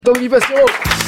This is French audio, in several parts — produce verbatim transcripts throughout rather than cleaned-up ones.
Tanguy Passero.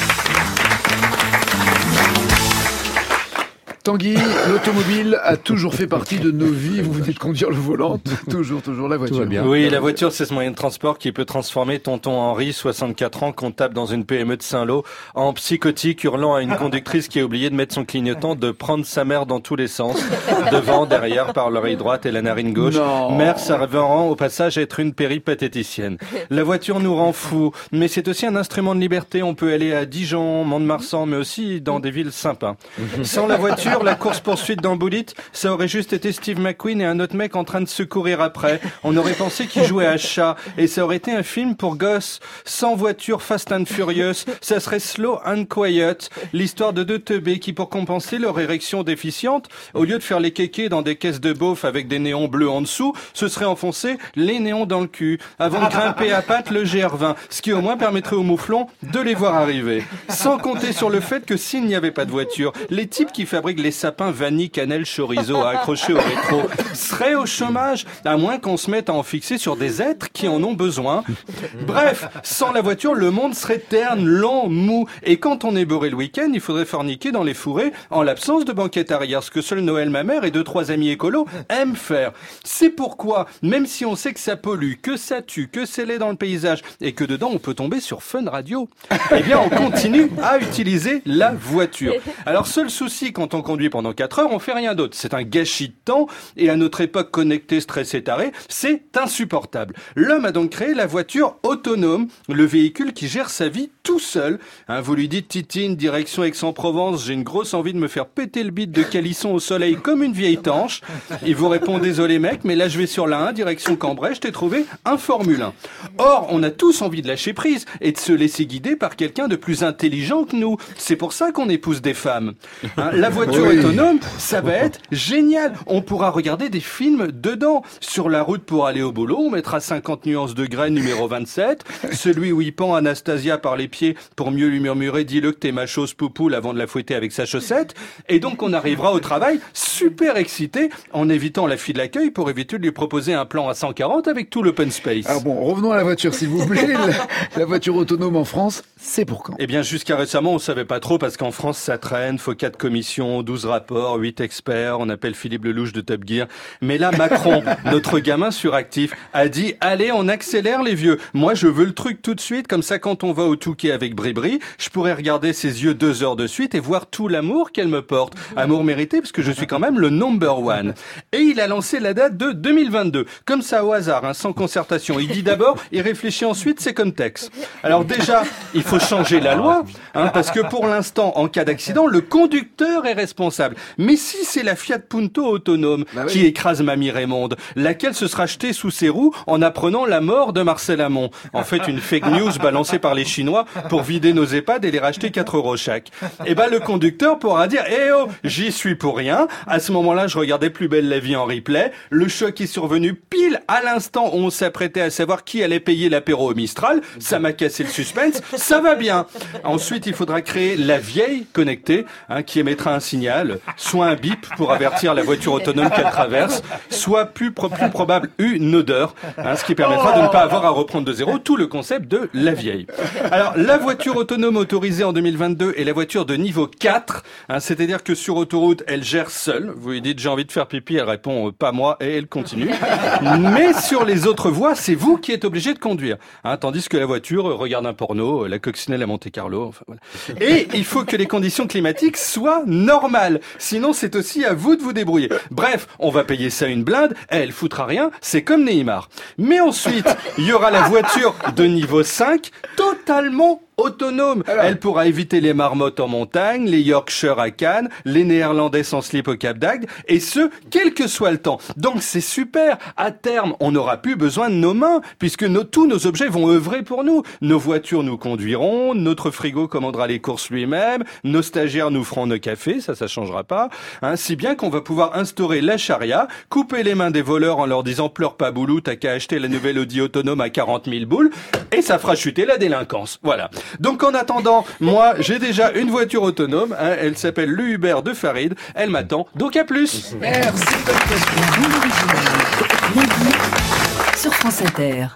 Tanguy, l'automobile a toujours fait partie de nos vies. Vous venez de conduire le volant, toujours, toujours la voiture. Tout va bien. Oui, la voiture, c'est ce moyen de transport qui peut transformer tonton Henri, soixante-quatre ans, comptable dans une P M E de Saint-Lô, en psychotique, hurlant à une conductrice qui a oublié de mettre son clignotant, de prendre sa mère dans tous les sens, devant, derrière, par l'oreille droite et la narine gauche. Non. Mère s'avérant au passage être une péripatéticienne. La voiture nous rend fous, mais c'est aussi un instrument de liberté. On peut aller à Dijon, Mont-de-Marsan, mais aussi dans des villes sympas. Sans la voiture, la course-poursuite dans Bullitt, ça aurait juste été Steve McQueen et un autre mec en train de se courir après. On aurait pensé qu'il jouait à chat et ça aurait été un film pour gosses. Sans voiture Fast and Furious, ça serait Slow and Quiet, l'histoire de deux teubés qui, pour compenser leur érection déficiente, au lieu de faire les kékés dans des caisses de beauf avec des néons bleus en dessous, se seraient enfoncés les néons dans le cul, avant de grimper à pattes le G R vingt, ce qui au moins permettrait aux mouflons de les voir arriver. Sans compter sur le fait que s'il n'y avait pas de voiture, les types qui fabriquent les sapins vanille, cannelle, chorizo accrochés au rétro seraient au chômage, à moins qu'on se mette à en fixer sur des êtres qui en ont besoin. Bref, sans la voiture, le monde serait terne, lent, mou. Et quand on est beurré le week-end, il faudrait forniquer dans les fourrés en l'absence de banquette arrière, ce que seul Noël, ma mère et deux, trois amis écolos aiment faire. C'est pourquoi, même si on sait que ça pollue, que ça tue, que c'est laid dans le paysage et que dedans on peut tomber sur Fun Radio, eh bien on continue à utiliser la voiture. Alors seul souci quand on conduit pendant quatre heures, on fait rien d'autre. C'est un gâchis de temps et à notre époque connectée, stressée, tarée, c'est insupportable. L'homme a donc créé la voiture autonome, le véhicule qui gère sa vie tout seul. Hein, vous lui dites Titine, direction Aix-en-Provence, j'ai une grosse envie de me faire péter le bide de Calisson au soleil comme une vieille tanche. Il vous répond désolé mec, mais là je vais sur la un, direction Cambrai, je t'ai trouvé un Formule un. Or, on a tous envie de lâcher prise et de se laisser guider par quelqu'un de plus intelligent que nous. C'est pour ça qu'on épouse des femmes. Hein, la voiture oui. autonome, ça va être génial. On pourra regarder des films dedans. Sur la route pour aller au boulot, on mettra cinquante nuances de graines numéro vingt-sept. Celui où il pend Anastasia par les pieds pour mieux lui murmurer « Dis-le que t'es ma chose poupoule » avant de la fouetter avec sa chaussette. Et donc on arrivera au travail super excité en évitant la file d'accueil pour éviter de lui proposer un plan à cent quarante avec tout l'open space. Alors bon, revenons à la voiture s'il vous plaît. la, la voiture autonome en France, c'est pour quand ? Eh bien jusqu'à récemment, on savait pas trop parce qu'en France ça traîne, faut quatre commissions, douze rapports, huit experts, on appelle Philippe Lelouch de Top Gear. Mais là, Macron, notre gamin suractif, a dit « Allez, on accélère les vieux. Moi, je veux le truc tout de suite, comme ça, quand on va au Touquet avec Bribri, je pourrais regarder ses yeux deux heures de suite et voir tout l'amour qu'elle me porte. Amour mérité, parce que je suis quand même le number one. » Et il a lancé la date de deux mille vingt-deux, comme ça au hasard, hein, sans concertation. Il dit d'abord, il réfléchit ensuite, c'est comme texte. Alors déjà, il faut changer la loi, hein, parce que pour l'instant, en cas d'accident, le conducteur est responsable. Mais si c'est la Fiat Punto autonome bah oui. qui écrase Mamie Raymonde, laquelle se sera jetée sous ses roues en apprenant la mort de Marcel Amont. En fait, une fake news balancée par les Chinois pour vider nos EHPAD et les racheter quatre euros chaque. Et ben, le conducteur pourra dire, eh oh, j'y suis pour rien. À ce moment-là, je regardais Plus belle la vie en replay. Le choc est survenu pile à l'instant où on s'apprêtait à savoir qui allait payer l'apéro au Mistral. Ça m'a cassé le suspense. Ça va bien. Ensuite, il faudra créer la vieille connectée, hein, qui émettra un signal, soit un bip pour avertir la voiture autonome qu'elle traverse, soit plus, pro- plus probable une odeur, hein, ce qui permettra de ne pas avoir à reprendre de zéro tout le concept de la vieille. Alors, la voiture autonome autorisée en deux mille vingt-deux est la voiture de niveau quatre, hein, c'est-à-dire que sur autoroute, elle gère seule. Vous lui dites j'ai envie de faire pipi, elle répond euh, pas moi et elle continue. Mais sur les autres voies, c'est vous qui êtes obligé de conduire, hein, tandis que la voiture euh, regarde un porno, euh, la coccinelle à Monte-Carlo, enfin voilà. Et il faut que les conditions climatiques soient normales, sinon c'est aussi à vous de vous débrouiller. Bref, on va payer ça une blinde, elle foutra rien, c'est comme Neymar. Mais ensuite, il y aura la voiture de niveau cinq, totalement autonome. Alors, elle pourra éviter les marmottes en montagne, les Yorkshire à Cannes, les Néerlandais sans slip au Cap d'Agde, et ce, quel que soit le temps. Donc c'est super. À terme, on n'aura plus besoin de nos mains, puisque nos, tous nos objets vont œuvrer pour nous. Nos voitures nous conduiront, notre frigo commandera les courses lui-même, nos stagiaires nous feront nos cafés, ça, ça changera pas. Hein, si bien qu'on va pouvoir instaurer la charia, couper les mains des voleurs en leur disant pleure pas boulou, t'as qu'à acheter la nouvelle Audi autonome à quarante mille boules, et ça fera chuter la délinquance. Voilà. Donc en attendant, moi j'ai déjà une voiture autonome, hein, elle s'appelle le Uber de Farid, elle m'attend, donc à plus. Merci. Sur France Inter.